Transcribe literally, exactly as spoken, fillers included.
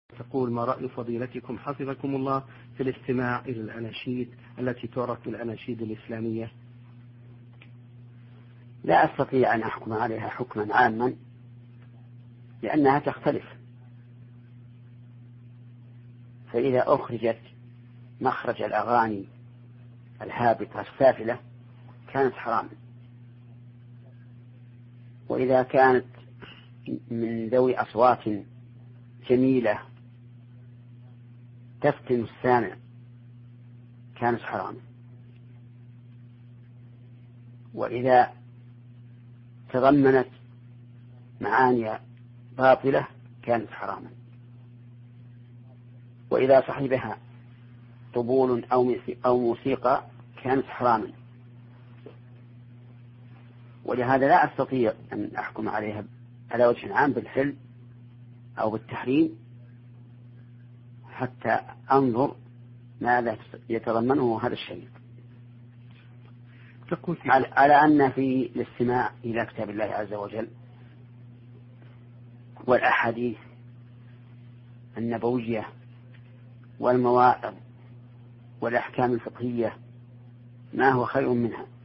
تقول: ما رأي فضيلتكم حفظكم الله في الاستماع إلى الأناشيد التي تعرف بالأناشيد الإسلامية؟ لا أستطيع أن أحكم عليها حكما عاما لأنها تختلف، فإذا أخرجت مخرج الأغاني الهابطة السافلة كانت حراما، وإذا كانت من ذوي أصوات جميلة تفتن السامع كانت حراما، وإذا تضمنت معاني باطلة كانت حراما، وإذا صحبها طبول أو موسيقى كانت حراما. ولهذا لا أستطيع أن أحكم عليها على وجه عام بالحل أو بالتحريم حتى أنظر ماذا يتضمنه هذا الشيء، على أن في الاستماع إلى كتاب الله عز وجل والأحاديث النبوية والمواعظ والأحكام الفقهية ما هو خير منها،